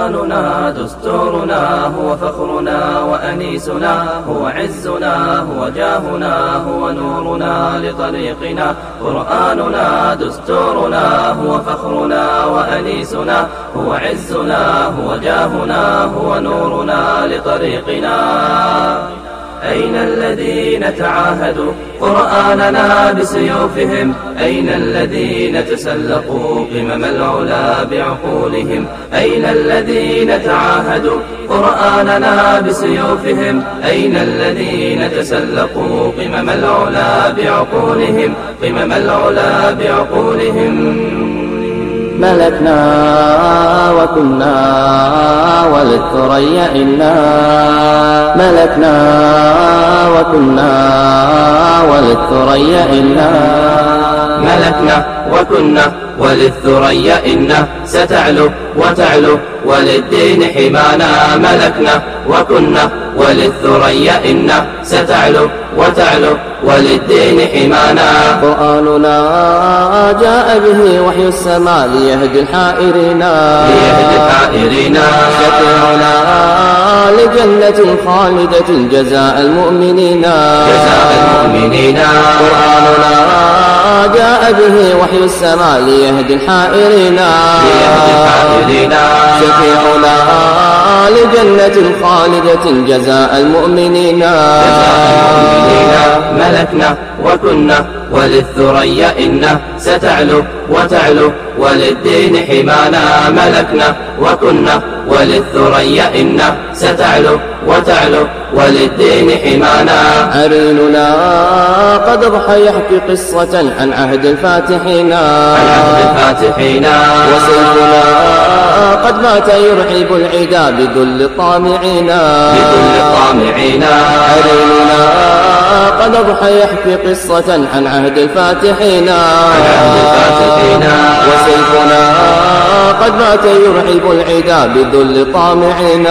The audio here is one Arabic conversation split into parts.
قرآننا دستورنا هو فخرنا وأنيسنا، هو عزنا هو جاهنا هو نورنا لطريقنا. قرآننا دستورنا هو فخرنا وأنيسنا، هو عزنا هو جاهنا هو نورنا لطريقنا. أين الذين تعاهدوا قرآننا بسيوفهم؟ أين الذين تسلقوا قمم العلا بعقولهم؟ أين الذين تعاهدوا قرآننا بسيوفهم؟ أين الذين تسلقوا قمم العلا بعقولهم؟ قمم العلا بعقولهم. ملكنا وكنا وللثريا إنا، ملكنا وكنا وللثريا إنا، ملكنا وكنا وللثريا إنا، ستعلو وتعلو وللدين حمانا. ملكنا وكنا وللثريا إنا، ستعلو وتعلو وللدين حمانا. قرآننا جاء به وحي السماء ليهدي الحائرين، شفيعنا لجنة خالدة جزاء المؤمنين. قرآننا جاء به وحي السماء ليهدي الحائرين، شفيعنا لجنة خالدة جزاء المؤمنين. ملكنا وكنا وللثريا إنا، ستعلو وتعلو وللدين حمانا. ملكنا وكنا وللثريا إنا، ستعلو وتعلو وللدين حمانا. عريننا قد ضحى يحكي قصة عن عهد الفاتحين، وسيفنا قد مات يرعب العدا بذل الطامعين. عريننا قد ضحى يحكي قصة عن عهد الفاتحين، وسيفنا قد مات يرعب العدا بذل الطامعين.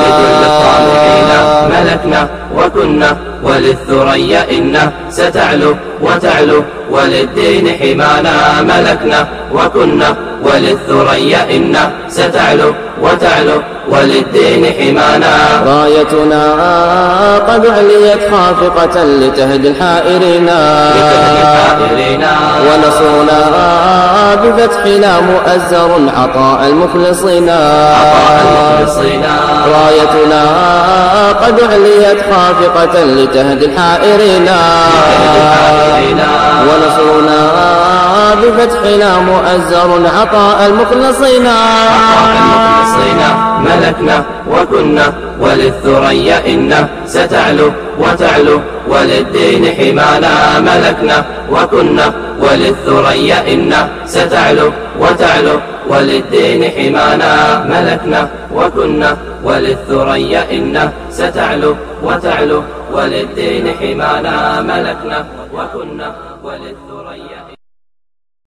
ملكنا وكنا وللثريا إنا، ستعلو وتعلو وللدين حمانا. ملكنا وكنا وللثريا إنا، ستعلو وتعلو وللدين حمانا. رايتنا قد عليت خافقة لتهدي الحائرين، ونصرنا بفتحنا مؤزر عطاء المخلصين. رايتنا قد عليت خافقة لتهدي الحائرين، ونصرنا بفتحنا مؤزر عطاء المخلصين. ملكنا وكنا وللثريا إنا، ستعلو وتعلو وللدين حمانا. ملكنا وكنا وللثريا إنا، ستعلو وتعلو وللدين حمانا. ملكنا وكنا وللثريا إنا، ستعلو وتعلو وللدين حمانا. ملكنا وكنا وللثريا